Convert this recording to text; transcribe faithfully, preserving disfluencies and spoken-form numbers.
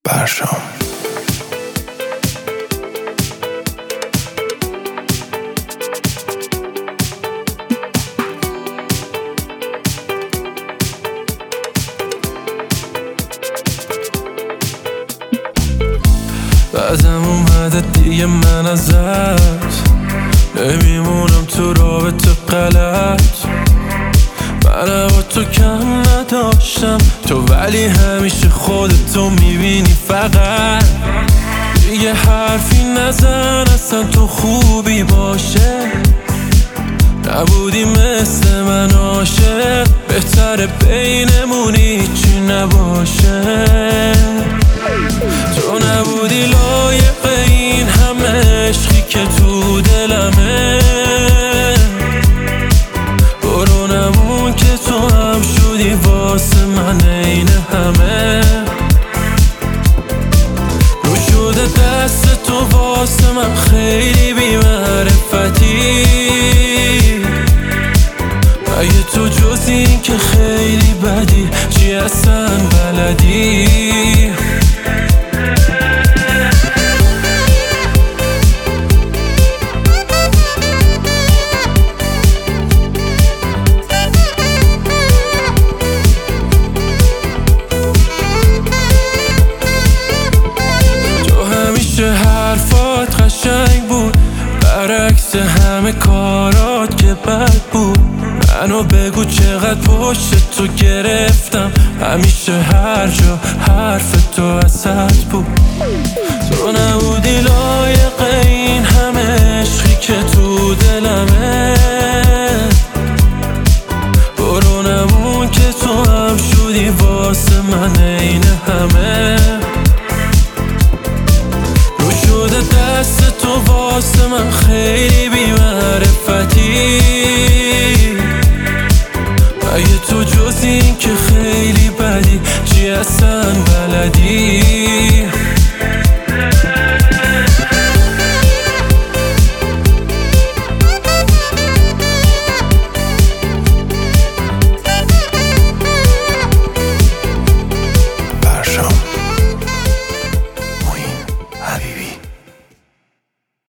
برشام. بعدم اومده دیگه من ازت نمیمونم تو رابطه غلط. من با تو کم نداشتم تو، ولی همیشه خودتو میبینی فقط. دیگه حرفی نزن اصلا تو خوبی باشه، نبودی مثل من عاشق. بهتره بینمون هیچی نباشه. تو نبودی لایق این همه عشقی که تو دلمه. برو نمون که تو هم شدی واسه من این همه. رو شده دست تو واسه من خیلی بی معرفتی. اگه تو جز این که خیلی بدی چی اصلا بلدی؟ حرفات قشنگ بود برعکس همه کارات که بد بود. منو بگو چقدر پشت تو گرفتم، همیشه هر جا حرف تو وسط بود. تو نبودی لایق این همه عشقی که تو دلمه. برو نمون که تو هم شدی واسه من این همه. دست تو واسه من خیلی بی